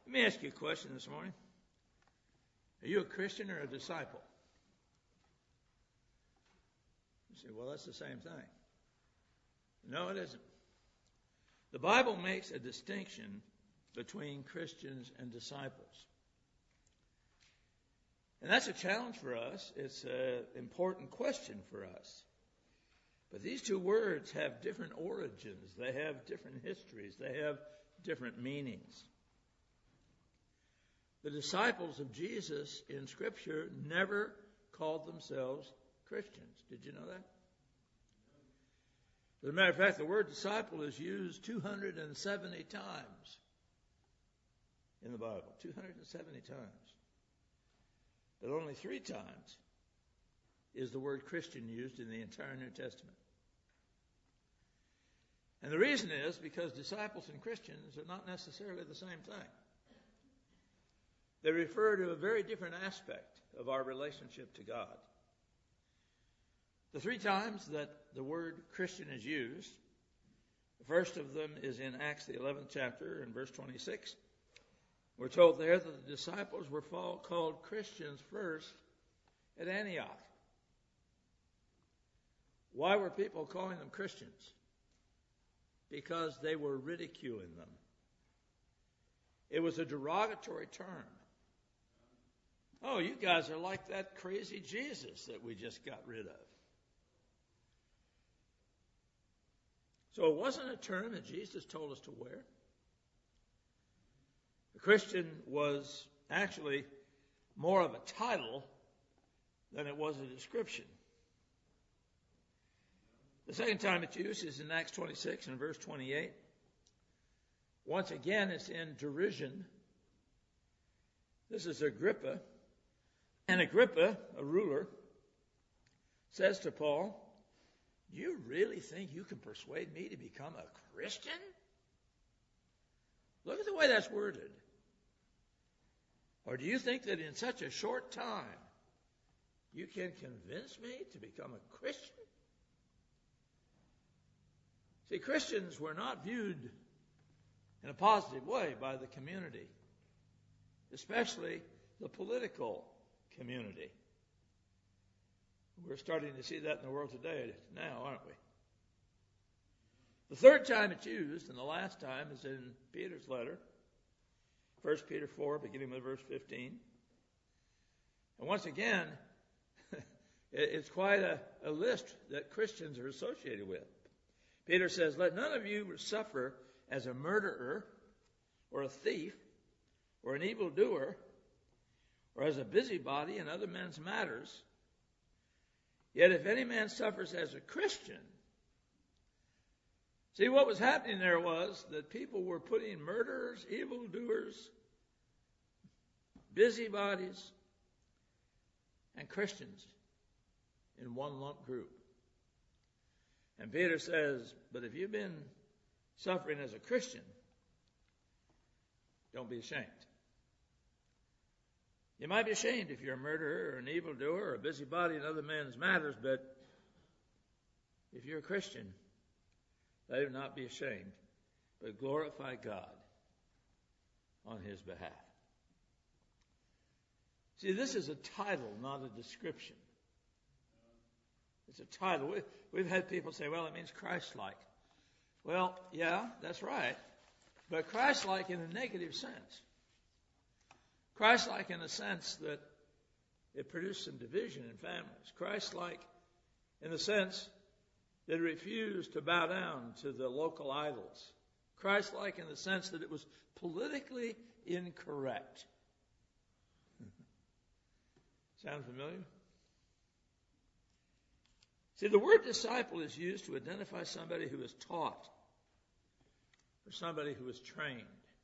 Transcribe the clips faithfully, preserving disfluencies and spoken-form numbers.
Let me ask you a question this morning. Are you a Christian or a disciple? You say, well, that's the same thing. No, it isn't. The Bible makes a distinction between Christians and disciples. And that's a challenge for us. It's an important question for us. But these two words have different origins. They have different histories. They have different meanings. The disciples of Jesus in Scripture never called themselves Christians. Did you know that? As a matter of fact, the word disciple is used two hundred seventy times in the Bible. two hundred seventy times. But only three times is the word Christian used in the entire New Testament. And the reason is because disciples and Christians are not necessarily the same thing. They refer to a very different aspect of our relationship to God. The three times that the word Christian is used, the first of them is in Acts the eleventh chapter in verse twenty-six. We're told there that the disciples were called Christians first at Antioch. Why were people calling them Christians? Because they were ridiculing them. It was a derogatory term. Oh, you guys are like that crazy Jesus that we just got rid of. So it wasn't a term that Jesus told us to wear. A Christian was actually more of a title than it was a description. The second time it's used is in Acts twenty-six and verse twenty-eight. Once again, it's in derision. This is Agrippa. And Agrippa, a ruler, says to Paul, "Do you really think you can persuade me to become a Christian?" Look at the way that's worded. Or do you think that in such a short time you can convince me to become a Christian? See, Christians were not viewed in a positive way by the community, especially the political community. We're starting to see that in the world today now, aren't we? The third time it's used, and the last time, is in Peter's letter, First Peter four, beginning with verse fifteen. And once again, it's quite a, a list that Christians are associated with. Peter says, "Let none of you suffer as a murderer, or a thief, or an evildoer, or as a busybody in other men's matters. Yet if any man suffers as a Christian..." See, what was happening there was that people were putting murderers, evildoers, busybodies, and Christians in one lump group. And Peter says, but if you've been suffering as a Christian, don't be ashamed. You might be ashamed if you're a murderer or an evildoer or a busybody in other men's matters, but if you're a Christian, let him not be ashamed, but glorify God on his behalf. See, this is a title, not a description. It's a title. We've had people say, well, it means Christ-like. Well, yeah, that's right. But Christ-like in a negative sense. Christ-like in the sense that it produced some division in families. Christ-like in the sense that it refused to bow down to the local idols. Christ-like in the sense that it was politically incorrect. Sound familiar? See, the word disciple is used to identify somebody who is taught or somebody who is trained.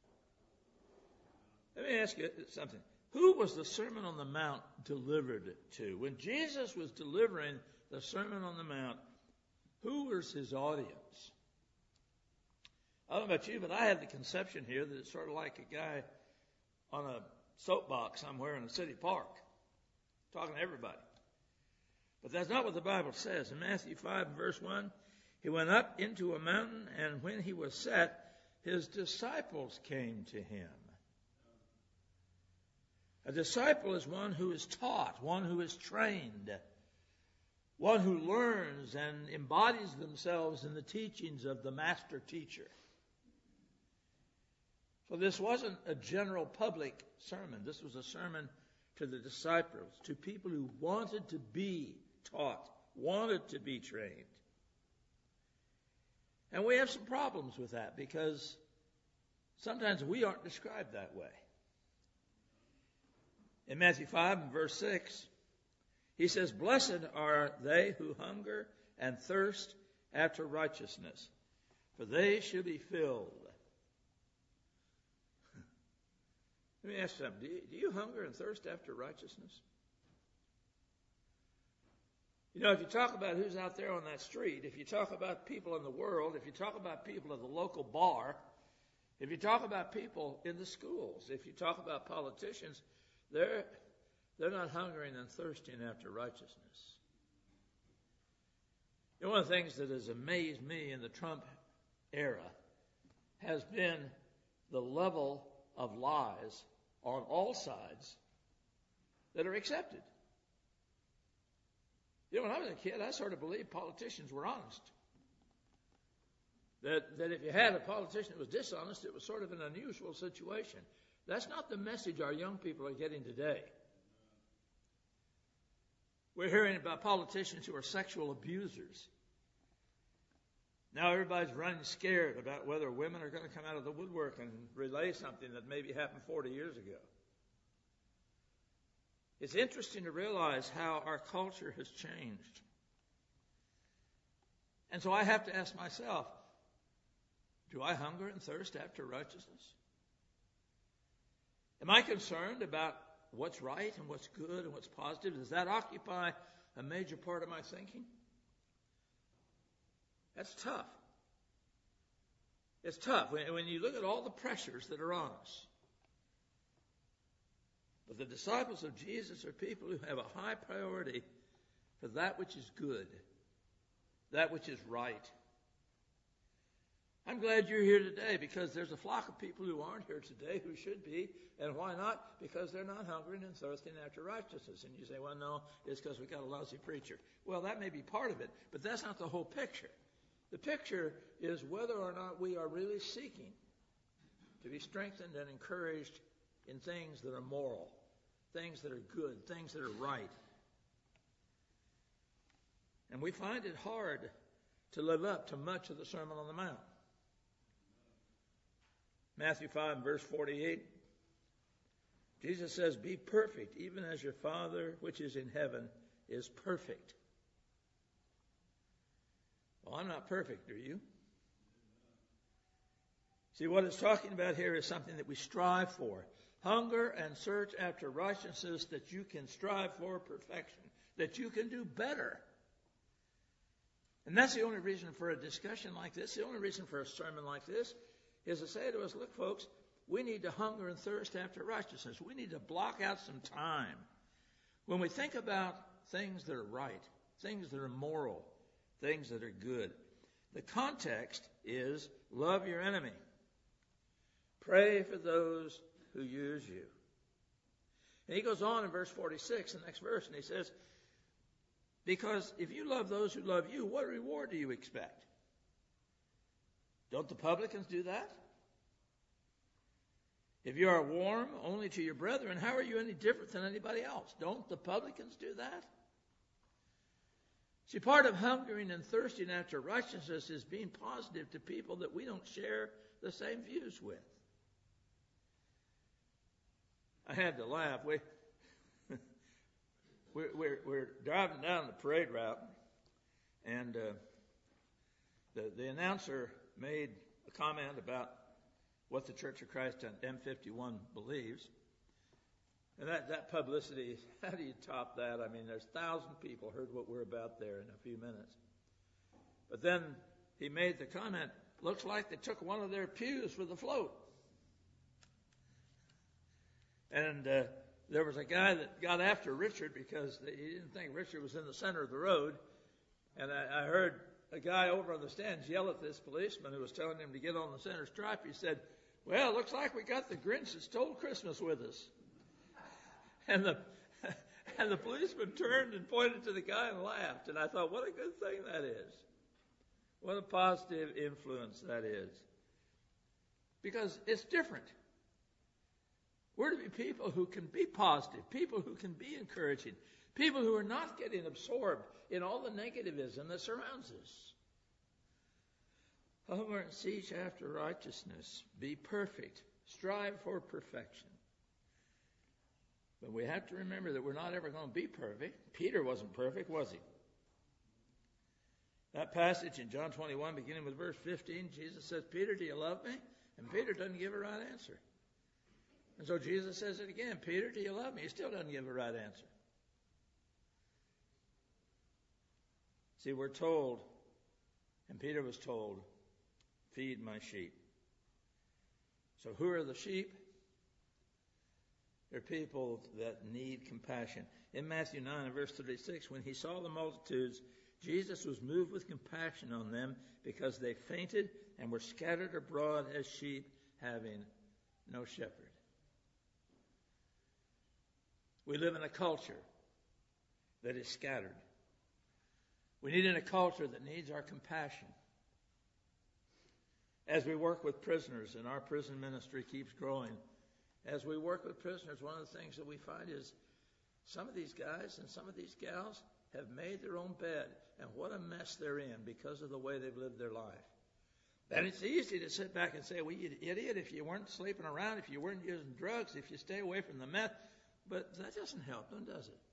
Let me ask you something. Who was the Sermon on the Mount delivered to? When Jesus was delivering the Sermon on the Mount, who was his audience? I don't know about you, but I have the conception here that it's sort of like a guy on a soapbox somewhere in a city park, talking to everybody. But that's not what the Bible says. In Matthew five, verse one, he went up into a mountain, and when he was set, his disciples came to him. A disciple is one who is taught, one who is trained, one who learns and embodies themselves in the teachings of the master teacher. So this wasn't a general public sermon. This was a sermon to the disciples, to people who wanted to be taught, wanted to be trained. And we have some problems with that because sometimes we aren't described that way. In Matthew five and verse six, he says, "Blessed are they who hunger and thirst after righteousness, for they shall be filled." Let me ask you something. Do you, do you hunger and thirst after righteousness? You know, if you talk about who's out there on that street, if you talk about people in the world, if you talk about people at the local bar, if you talk about people in the schools, if you talk about politicians, they're, they're not hungering and thirsting after righteousness. You know, one of the things that has amazed me in the Trump era has been the level of lies on all sides that are accepted. You know, when I was a kid, I sort of believed politicians were honest. That, that if you had a politician that was dishonest, it was sort of an unusual situation. That's not the message our young people are getting today. We're hearing about politicians who are sexual abusers. Now everybody's running scared about whether women are going to come out of the woodwork and relay something that maybe happened forty years ago. It's interesting to realize how our culture has changed. And so I have to ask myself, do I hunger and thirst after righteousness? Am I concerned about what's right and what's good and what's positive? Does that occupy a major part of my thinking? That's tough. It's tough when, when you look at all the pressures that are on us. But the disciples of Jesus are people who have a high priority for that which is good, that which is right. I'm glad you're here today because there's a flock of people who aren't here today who should be. And why not? Because they're not hungering and thirsting after righteousness. And you say, well, no, it's because we got a lousy preacher. Well, that may be part of it, but that's not the whole picture. The picture is whether or not we are really seeking to be strengthened and encouraged in things that are moral, things that are good, things that are right. And we find it hard to live up to much of the Sermon on the Mount. Matthew five, verse forty-eight, Jesus says, "Be perfect, even as your Father which is in heaven is perfect." Well, I'm not perfect, are you? See, what it's talking about here is something that we strive for. Hunger and search after righteousness, that you can strive for perfection, that you can do better. And that's the only reason for a discussion like this, the only reason for a sermon like this, is to say to us, look, folks, we need to hunger and thirst after righteousness. We need to block out some time. When we think about things that are right, things that are moral, things that are good, the context is love your enemy. Pray for those who use you. And he goes on in verse forty-six, the next verse, and he says, because if you love those who love you, what reward do you expect? Don't the publicans do that? If you are warm only to your brethren, how are you any different than anybody else? Don't the publicans do that? See, part of hungering and thirsting after righteousness is being positive to people that we don't share the same views with. I had to laugh. We, we're, we're, we're driving down the parade route, and uh, the, the announcer made a comment about what the Church of Christ on M fifty-one believes. And that, that publicity, how do you top that? I mean, there's a thousand people heard what we're about there in a few minutes. But then he made the comment, looks like they took one of their pews for the float. And uh, there was a guy that got after Richard because he didn't think Richard was in the center of the road. And I, I heard a guy over on the stands yell at this policeman who was telling him to get on the center stripe. He said, well, it looks like we got the Grinch that stole Christmas with us. And the and the policeman turned and pointed to the guy and laughed. And I thought, what a good thing that is. What a positive influence that is. Because it's different. We're to be people who can be positive, people who can be encouraging, people who are not getting absorbed in all the negativism that surrounds us. Hunger and seek after righteousness. Be perfect. Strive for perfection. But we have to remember that we're not ever going to be perfect. Peter wasn't perfect, was he? That passage in John twenty-one, beginning with verse fifteen, Jesus says, Peter, do you love me? And Peter doesn't give a right answer. And so Jesus says it again, Peter, do you love me? He still doesn't give a right answer. See, we're told, and Peter was told, feed my sheep. So who are the sheep? They're people that need compassion. In Matthew nine and verse thirty-six, when he saw the multitudes, Jesus was moved with compassion on them because they fainted and were scattered abroad as sheep having no shepherd. We live in a culture that is scattered. We need in a culture that needs our compassion. As we work with prisoners, and our prison ministry keeps growing, as we work with prisoners, one of the things that we find is some of these guys and some of these gals have made their own bed, and what a mess they're in because of the way they've lived their life. And it's easy to sit back and say, well, you idiot, if you weren't sleeping around, if you weren't using drugs, if you stay away from the meth, but that doesn't help them, does it?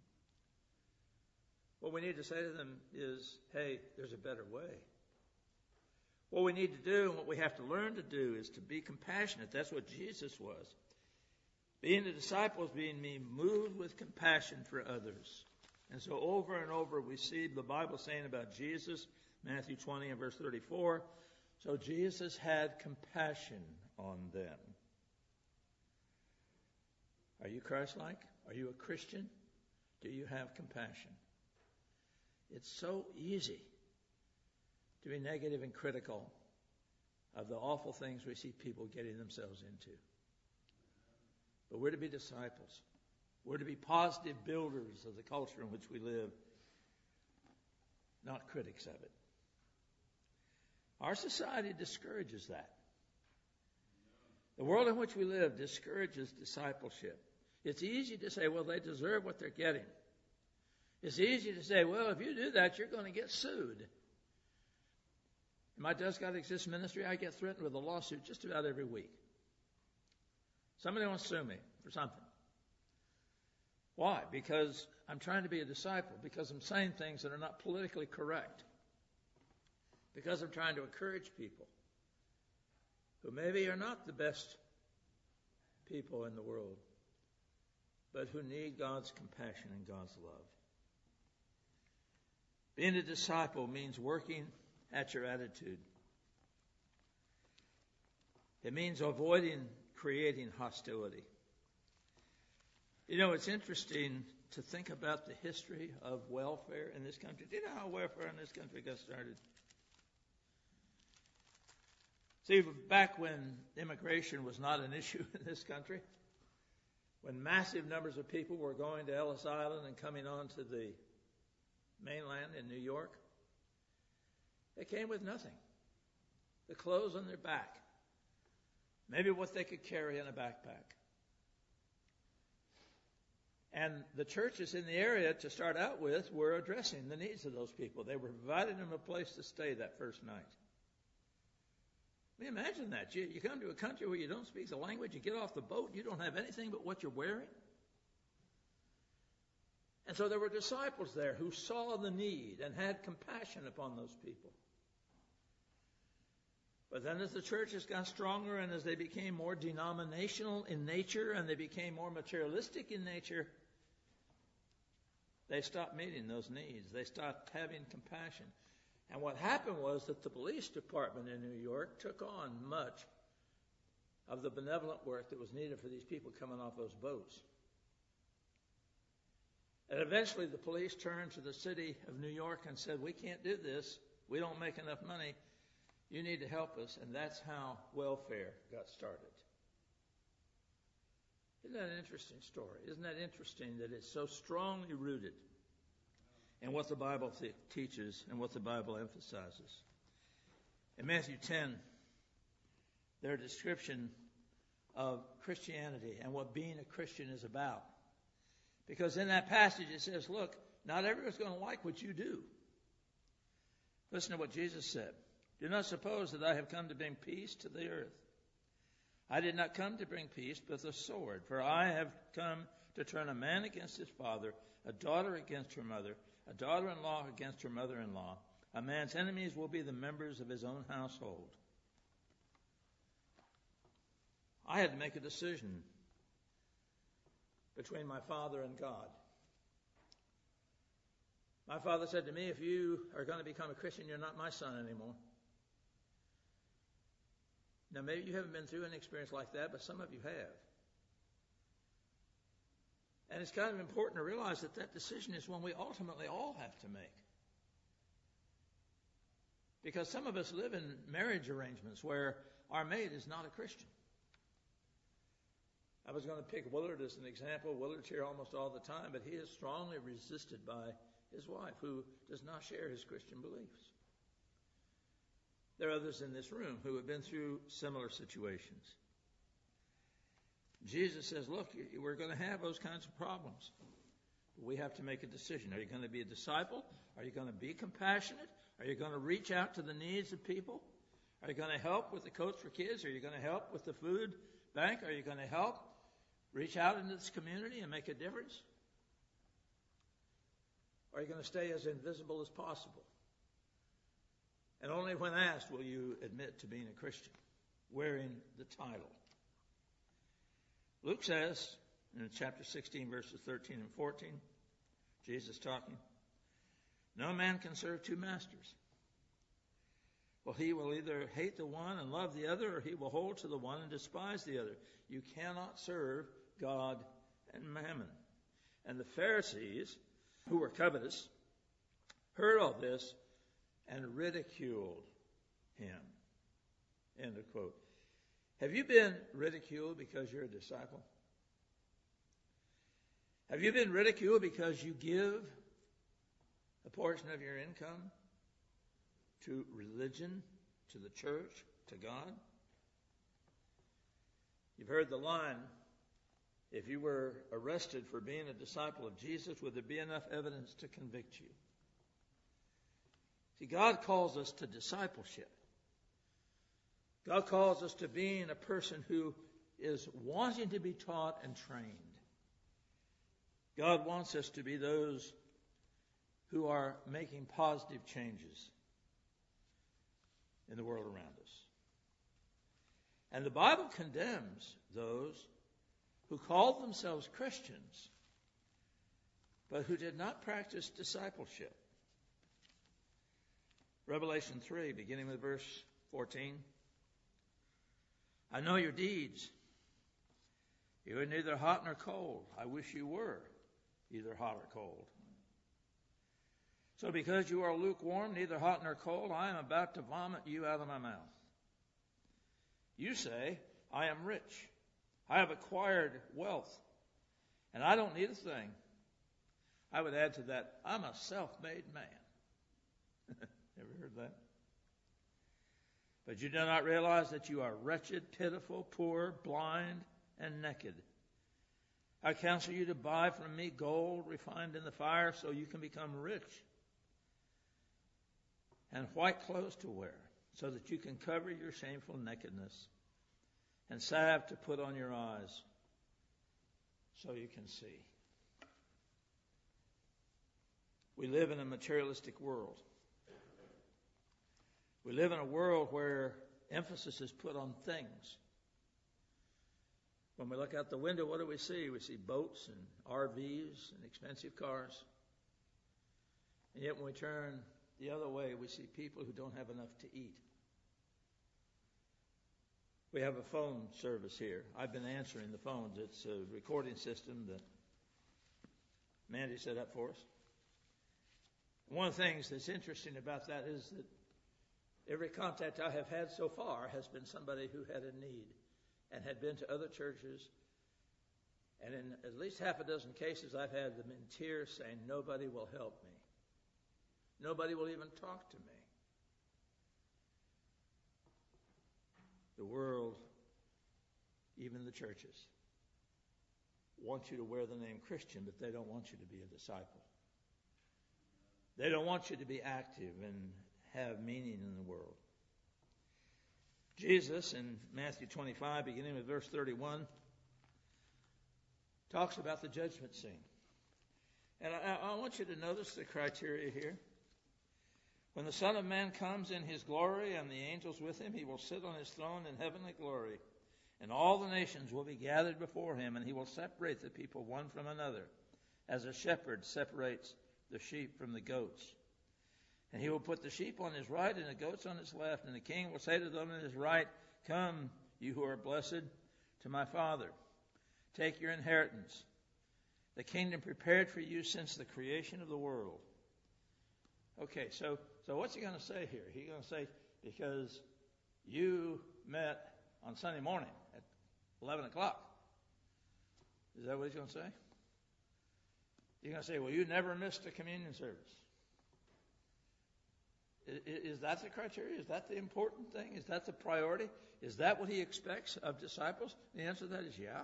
What we need to say to them is, hey, there's a better way. What we need to do and what we have to learn to do is to be compassionate. That's what Jesus was. Being the disciples, being me, moved with compassion for others. And so over and over we see the Bible saying about Jesus, Matthew twenty and verse thirty-four, so Jesus had compassion on them. Are you Christ-like? Are you a Christian? Do you have compassion? It's so easy to be negative and critical of the awful things we see people getting themselves into. But we're to be disciples. We're to be positive builders of the culture in which we live, not critics of it. Our society discourages that. The world in which we live discourages discipleship. It's easy to say, well, they deserve what they're getting. It's easy to say, well, if you do that, you're going to get sued. In my Does God Exist ministry, I get threatened with a lawsuit just about every week. Somebody wants to sue me for something. Why? Because I'm trying to be a disciple, because I'm saying things that are not politically correct, because I'm trying to encourage people who maybe are not the best people in the world, but who need God's compassion and God's love. Being a disciple means working at your attitude. It means avoiding creating hostility. You know, it's interesting to think about the history of welfare in this country. Do you know how welfare in this country got started? See, back when immigration was not an issue in this country, when massive numbers of people were going to Ellis Island and coming on to the mainland in New York, they came with nothing. The clothes on their back. Maybe what they could carry in a backpack. And the churches in the area, to start out with, were addressing the needs of those people. They were providing them a place to stay that first night. I mean, imagine that. You, you come to a country where you don't speak the language, you get off the boat, you don't have anything but what you're wearing. And so there were disciples there who saw the need and had compassion upon those people. But then as the churches got stronger and as they became more denominational in nature and they became more materialistic in nature, they stopped meeting those needs. They stopped having compassion. And what happened was that the police department in New York took on much of the benevolent work that was needed for these people coming off those boats. And eventually the police turned to the city of New York and said, we can't do this. We don't make enough money. You need to help us. And that's how welfare got started. Isn't that an interesting story? Isn't that interesting that it's so strongly rooted in what the Bible th- teaches and what the Bible emphasizes? In Matthew ten, their description of Christianity and what being a Christian is about. Because in that passage it says, look, not everyone's going to like what you do. Listen to what Jesus said. Do not suppose that I have come to bring peace to the earth. I did not come to bring peace, but the sword. For I have come to turn a man against his father, a daughter against her mother, a daughter-in-law against her mother-in-law. A man's enemies will be the members of his own household. I had to make a decision between my father and God. My father said to me, if you are going to become a Christian, you're not my son anymore. Now, maybe you haven't been through an experience like that, but some of you have. And it's kind of important to realize that that decision is one we ultimately all have to make. Because some of us live in marriage arrangements where our mate is not a Christian. I was going to pick Willard as an example. Willard's here almost all the time, but he is strongly resisted by his wife, who does not share his Christian beliefs. There are others in this room who have been through similar situations. Jesus says, look, we're going to have those kinds of problems. We have to make a decision. Are you going to be a disciple? Are you going to be compassionate? Are you going to reach out to the needs of people? Are you going to help with the Coats for Kids? Are you going to help with the food bank? Are you going to help reach out into this community and make a difference? Or are you going to stay as invisible as possible? And only when asked will you admit to being a Christian, wearing the title. Luke says in chapter sixteen, verses thirteen and fourteen, Jesus talking, no man can serve two masters. Well, he will either hate the one and love the other, or he will hold to the one and despise the other. You cannot serve God and mammon. And the Pharisees, who were covetous, heard all this and ridiculed him. End of quote. Have you been ridiculed because you're a disciple? Have you been ridiculed because you give a portion of your income to religion, to the church, to God? You've heard the line, if you were arrested for being a disciple of Jesus, would there be enough evidence to convict you? See, God calls us to discipleship. God calls us to being a person who is wanting to be taught and trained. God wants us to be those who are making positive changes in the world around us. And the Bible condemns those who called themselves Christians, but who did not practice discipleship. Revelation three, beginning with verse fourteen. I know your deeds. You are neither hot nor cold. I wish you were either hot or cold. So because you are lukewarm, neither hot nor cold, I am about to vomit you out of my mouth. You say, I am rich. I have acquired wealth, and I don't need a thing. I would add to that, I'm a self-made man. Ever heard that? But you do not realize that you are wretched, pitiful, poor, blind, and naked. I counsel you to buy from me gold refined in the fire so you can become rich, and white clothes to wear so that you can cover your shameful nakedness, and salve to put on your eyes so you can see. We live in a materialistic world. We live in a world where emphasis is put on things. When we look out the window, what do we see? We see boats and R Vs and expensive cars. And yet when we turn the other way, we see people who don't have enough to eat. We have a phone service here. I've been answering the phones. It's a recording system that Mandy set up for us. One of the things that's interesting about that is that every contact I have had so far has been somebody who had a need and had been to other churches And in at least half a dozen cases, I've had them in tears saying, nobody will help me. Nobody will even talk to me. The world, even the churches, want you to wear the name Christian, but they don't want you to be a disciple. They don't want you to be active and have meaning in the world. Jesus, in Matthew twenty-five, beginning with verse thirty-one, talks about the judgment scene. And I, I want you to notice the criteria here. When the Son of Man comes in his glory and the angels with him, he will sit on his throne in heavenly glory. And all the nations will be gathered before him, and he will separate the people one from another, as a shepherd separates the sheep from the goats. And he will put the sheep on his right and the goats on his left, and the king will say to them on his right, come, you who are blessed, to my Father. Take your inheritance, the kingdom prepared for you since the creation of the world. Okay, so so what's he going to say here? He's going to say, because you met on Sunday morning at eleven o'clock. Is that what he's going to say? He's going to say, well, you never missed a communion service. Is, is that the criteria? Is that the important thing? Is that the priority? Is that what he expects of disciples? The answer to that is yeah.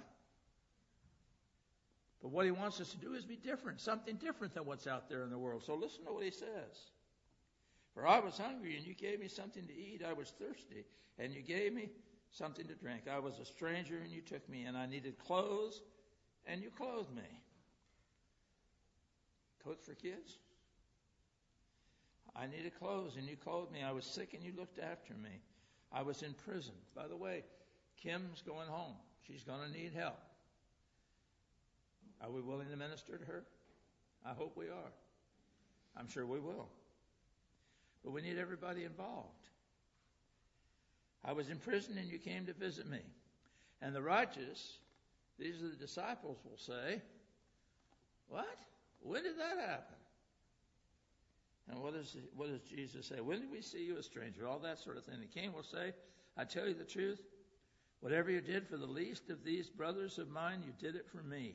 But what he wants us to do is be different, something different than what's out there in the world. So listen to what he says. For I was hungry, and you gave me something to eat. I was thirsty, and you gave me something to drink. I was a stranger, and you took me in. I needed clothes, and you clothed me. Coats for kids? I needed clothes, and you clothed me. I was sick, and you looked after me. I was in prison. By the way, Kim's going home. She's going to need help. Are we willing to minister to her? I hope we are. I'm sure we will. But we need everybody involved. I was in prison and you came to visit me. And the righteous, these are the disciples, will say, what? When did that happen? And what, is, what does Jesus say? When did we see you a stranger? All that sort of thing. The king will say, I tell you the truth, whatever you did for the least of these brothers of mine, you did it for me.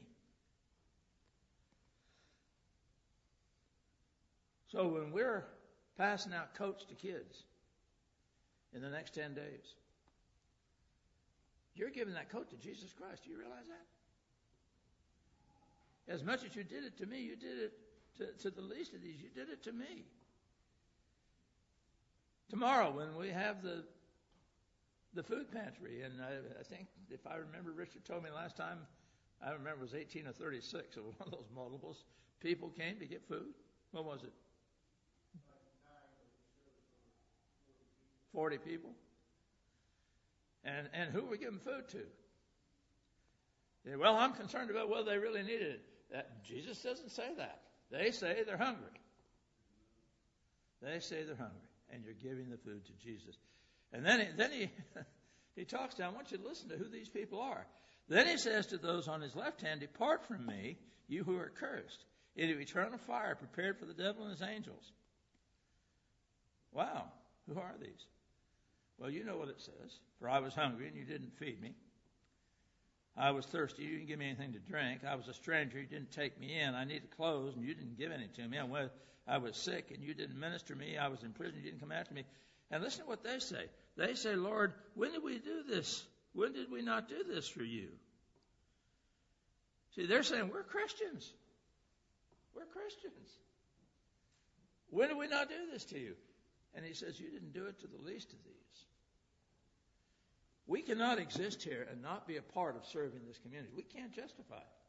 So when we're passing out coats to kids in the next ten days, you're giving that coat to Jesus Christ. Do you realize that? As much as you did it to me, you did it to, to the least of these. You did it to me. Tomorrow when we have the the food pantry, and I, I think if I remember, Richard told me last time, I remember it was eighteen or thirty-six, it was one of those multiples. People came to get food. What was it? forty people. And and who were we giving food to? Yeah, well, I'm concerned about whether they really needed it. That, Jesus doesn't say that. They say they're hungry. They say they're hungry. And you're giving the food to Jesus. And then he, then he, he talks to, I want you to listen to who these people are. Then he says to those on his left hand, depart from me, you who are cursed, into eternal fire prepared for the devil and his angels. Wow, who are these? Well, you know what it says. For I was hungry, and you didn't feed me. I was thirsty, you didn't give me anything to drink. I was a stranger, you didn't take me in. I needed clothes, and you didn't give any to me. I was sick, and you didn't minister to me. I was in prison, you didn't come after me. And listen to what they say. They say, Lord, when did we do this? When did we not do this for you? See, they're saying, we're Christians. We're Christians. When did we not do this to you? And he says, you didn't do it to the least of these. We cannot exist here and not be a part of serving this community. We can't justify it.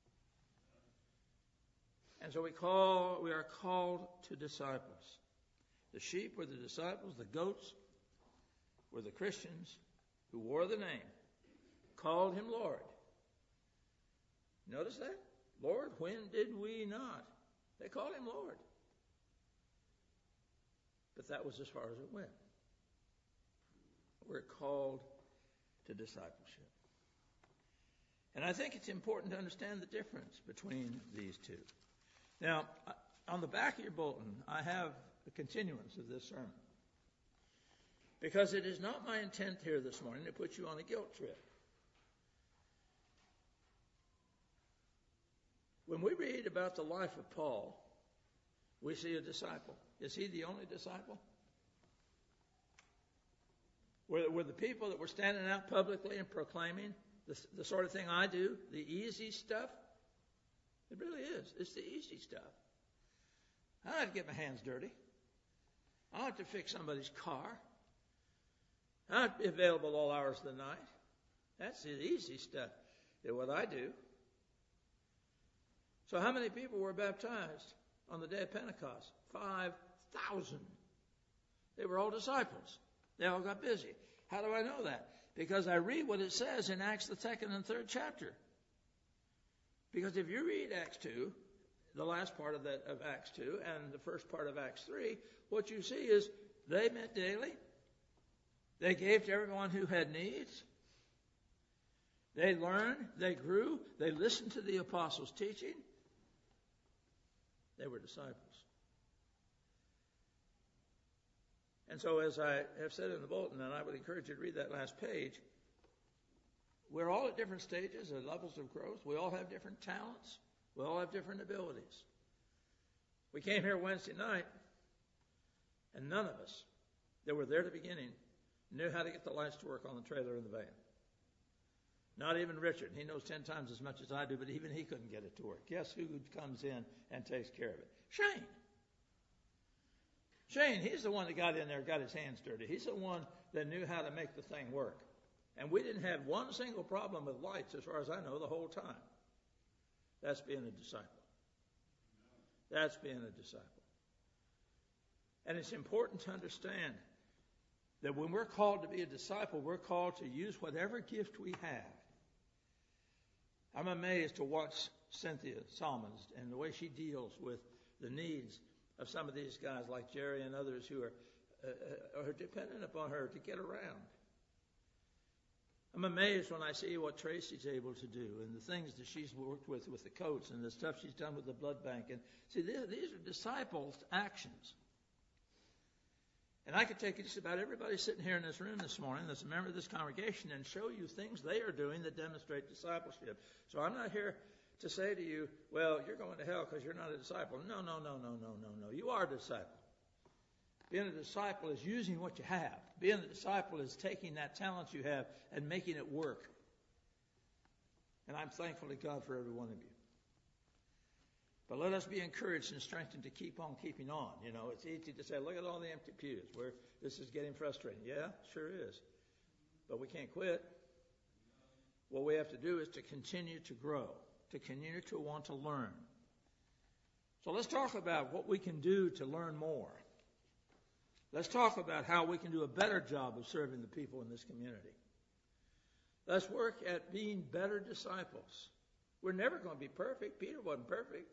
And so we call, we are called to disciples. The sheep were the disciples. The goats were the Christians who wore the name, called him Lord. Notice that? Lord, when did we not? They called him Lord. But that was as far as it went. We're called to discipleship. And I think it's important to understand the difference between these two. Now, on the back of your bulletin, I have a continuance of this sermon. Because it is not my intent here this morning to put you on a guilt trip. When we read about the life of Paul, we see a disciple. Is he the only disciple? Were, were the people that were standing out publicly and proclaiming the, the sort of thing I do, the easy stuff? It really is. It's the easy stuff. I don't have to get my hands dirty. I don't have to fix somebody's car. I don't have to be available all hours of the night. That's the easy stuff. It's what I do. So how many people were baptized on the day of Pentecost? Five thousand. They were all disciples. They all got busy. How do I know that? Because I read what it says in Acts the second and third chapter. Because if you read Acts two, the last part of, that, of Acts two and the first part of Acts three, what you see is they met daily. They gave to everyone who had needs. They learned. They grew. They listened to the apostles' teaching. They were disciples. And so as I have said in the bulletin, and I would encourage you to read that last page, we're all at different stages and levels of growth. We all have different talents. We all have different abilities. We came here Wednesday night, and none of us that were there at the beginning knew how to get the lights to work on the trailer in the van. Not even Richard. He knows ten times as much as I do, but even he couldn't get it to work. Guess who comes in and takes care of it? Shane. Shane, he's the one that got in there, got his hands dirty. He's the one that knew how to make the thing work. And we didn't have one single problem with lights, as far as I know, the whole time. That's being a disciple. That's being a disciple. And it's important to understand that when we're called to be a disciple, we're called to use whatever gift we have. I'm amazed to watch Cynthia Salmons and the way she deals with the needs of some of these guys like Jerry and others who are, uh, are dependent upon her to get around. I'm amazed when I see what Tracy's able to do and the things that she's worked with with the coats and the stuff she's done with the blood bank. And see, these are disciples' actions. And I could take just about everybody sitting here in this room this morning that's a member of this congregation and show you things they are doing that demonstrate discipleship. So I'm not here to say to you, well, you're going to hell because you're not a disciple. No, no, no, no, no, no, no. You are a disciple. Being a disciple is using what you have. Being a disciple is taking that talent you have and making it work. And I'm thankful to God for every one of you. But let us be encouraged and strengthened to keep on keeping on. You know, it's easy to say, look at all the empty pews where this is getting frustrating. Yeah, sure is. But we can't quit. What we have to do is to continue to grow, to continue to want to learn. So let's talk about what we can do to learn more. Let's talk about how we can do a better job of serving the people in this community. Let's work at being better disciples. We're never going to be perfect. Peter wasn't perfect.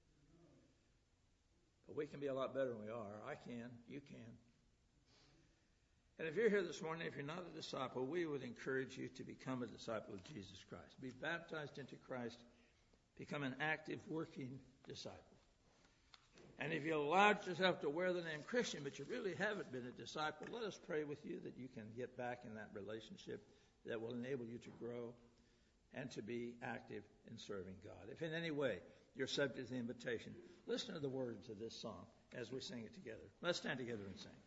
But we can be a lot better than we are. I can. You can. And if you're here this morning, if you're not a disciple, we would encourage you to become a disciple of Jesus Christ. Be baptized into Christ. Become an active, working disciple. And if you allowed yourself to wear the name Christian, but you really haven't been a disciple, let us pray with you that you can get back in that relationship that will enable you to grow and to be active in serving God. If in any way you're subject to the invitation, listen to the words of this song as we sing it together. Let's stand together and sing.